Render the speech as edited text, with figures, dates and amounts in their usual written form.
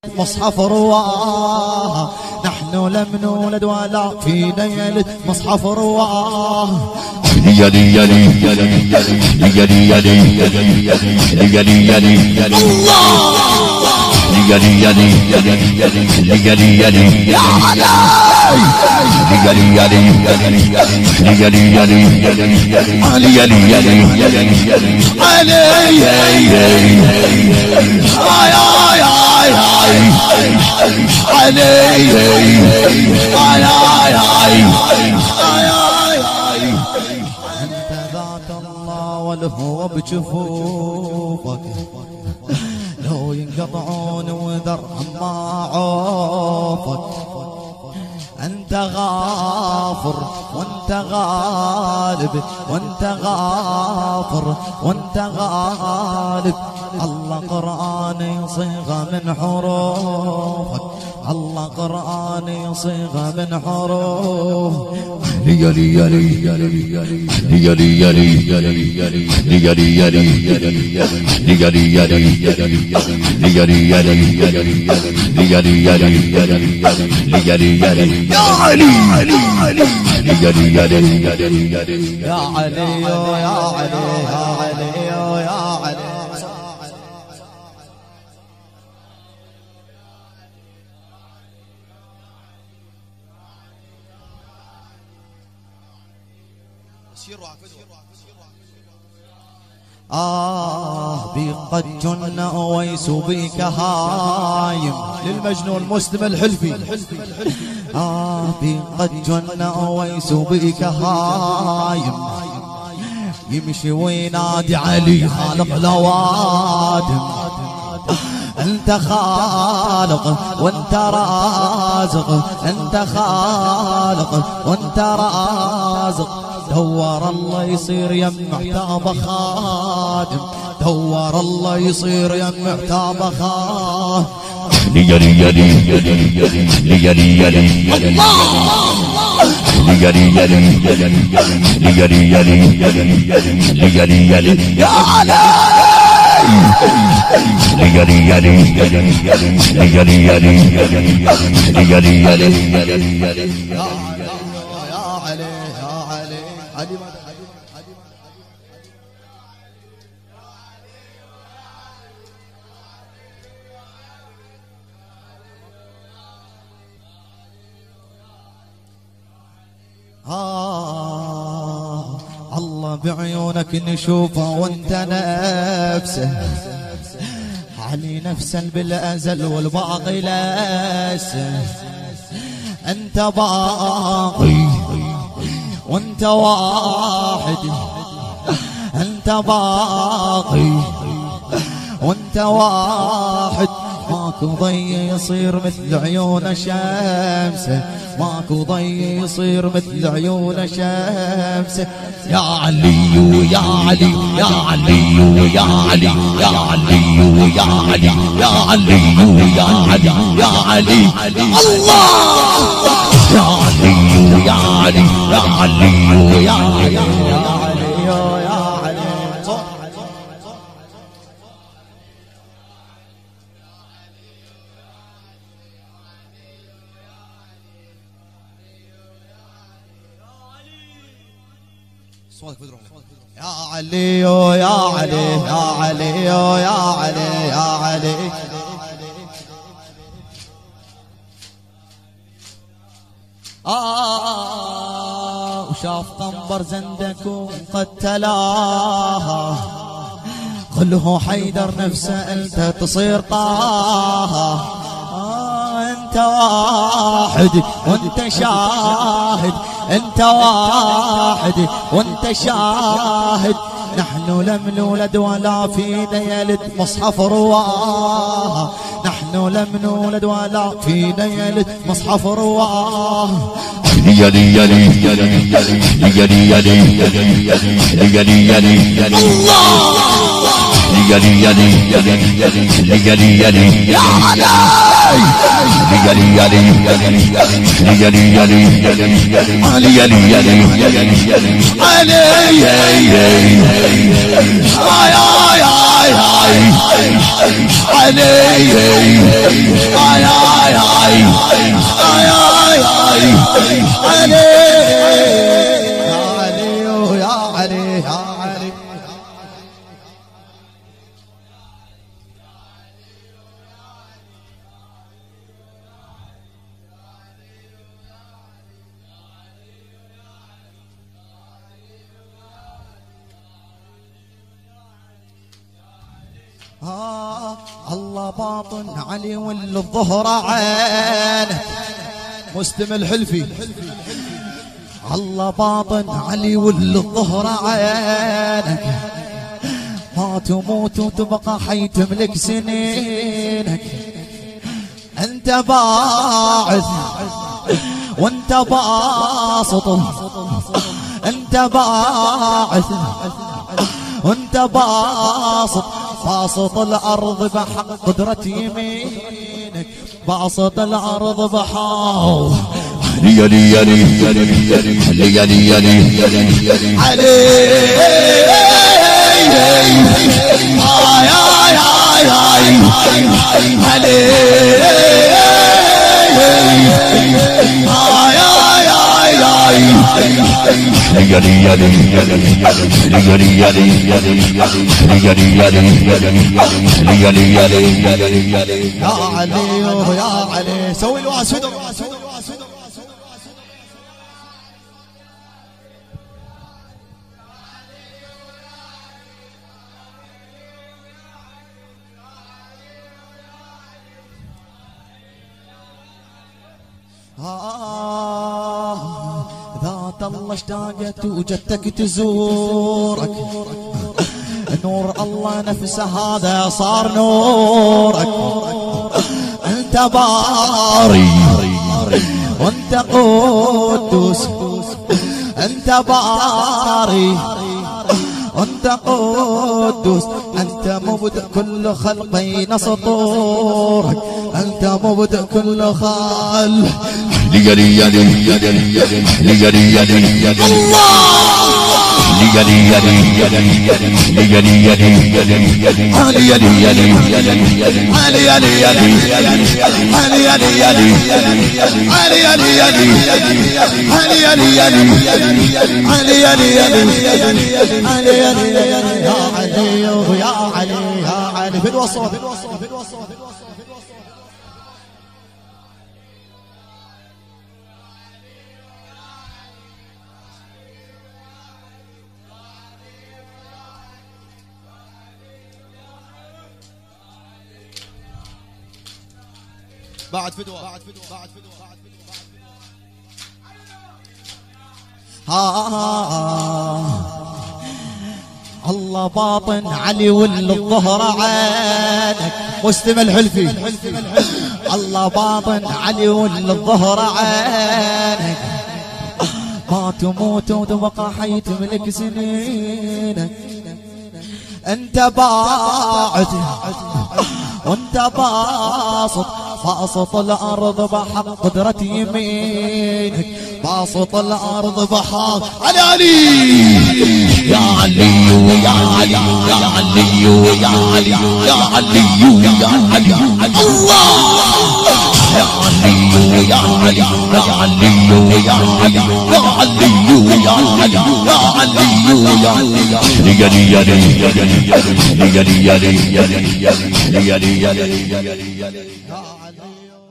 مصحف رواه، نحن لم نولد ولا في ليلة مصحف رواه. يلي يلي يلي يلي يلي يلي يلي الله يلي يلي يلي يلي يلي يا علي يلي يلي يلي يلي يلي يلي والهوى بجفوفك لو ينقطعون وذر ما عوفك. أنت غافر وأنت غالب وأنت غافر وأنت غالب. الله قرآن صيغة من حروفك، الله قرآن صيغة من حروف. يلي يلي يلي يلي يلي يلي يلي يلي يلي يلي يا علي يلي يلي يا علي يا علي يا علي يا علي. بي قد جن أويس بك هايم للمجنون مسلم الحلفي. بي قد جن أويس بك هايم يمشي وينادي علي خالق الأوادم. أنت خالق وأنت رازق، أنت خالق وأنت رازق. دور الله يصير يم محتاب خادم، دور الله يصير يم محتاب خادم. يلي يلي يلي يلي يلي يلي يلي يا علي يلي يلي يلي يلي يا علي يا علي علي الله بعيونك نشوفه وانت نفسه علي نفسا بالأزل والباقي لسه. أنت باقي وانت واحد، أنت باقي وانت واحد. ماكو ضي يصير مثل عيون شمسه، ماكو ضي يصير مثل عيون شمسه. يا علي يا علي يا علي يا علي يا علي يا علي يا علي يا علي يا علي الله يا علي يا علي يا علي يا علي يا علي يا علي. يا علي يا علي يا علي يا علي يا علي. وشاف قنبر زندك قتلاها، قله حيدر نفسه انت تصير طه. انت واحد وانت شاهد، انت واحد وانت شاهد. نحن لم نولد ولا في ليلة مصحف رواه، نحن لم نولد ولا في ليلة مصحف رواه. يلي يلي يلي يلي يلي يلي الله يلي يلي يلي يلي يا علي يلي يلي يلي يلي يلي علي يا علي يا علي يا علي. الله باطن علي والظهر عينك مسلم الحلفي. الله باطن علي والظهر عينك ما تموت وتبقى حي تملك سنينك. انت باعث وانت باسط، انت باعث وانت باسط، باسط الارض بحق قدرة يمينك، باسط الارض بحق يا لي يا لي يا لي يا لي يا لي يا لي يا لي علي يا علي سوي الواسود. ذات الله اشتاقت وجدتك تزورك، نور الله نفسه هذا صار نورك. انت باري وانت قدوس، انت باري وانت قدوس، انت مبدأ كل خلق بين سطورك، انت مبدأ كل خلق. لي لي يا لي يا لي يا لي يا لي يا لي يا لي لي لي يا لي يا لي لي لي يا لي يا لي علي يا لي يا لي يا لي علي يا لي يا لي علي يا لي يا لي علي يا لي يا لي علي يا لي يا لي علي يا لي يا لي علي يا علي يا علي يا علي في الوسط. بعد فدوة بعد فدوة بعد فدوة بعد فدوة. الله باطن علي والظهر عينك مسلم الحلفي. الله باطن علي والظهر عينك ما تموت وتبقى حي تملك سنينك. انت باعث وانت باسط، باسط الارض بحق قدرة يمينك، باسط الارض بحق. علي علي يا علي يا علي يا علي يا علي يا علي يا علي الله يا علي يا علي يا علي يا علي يا علي يا علي يا علي يا علي يا لي يا لي يا لي يا لي يا لي يا لي يا لي يا لي يا لي يا لي.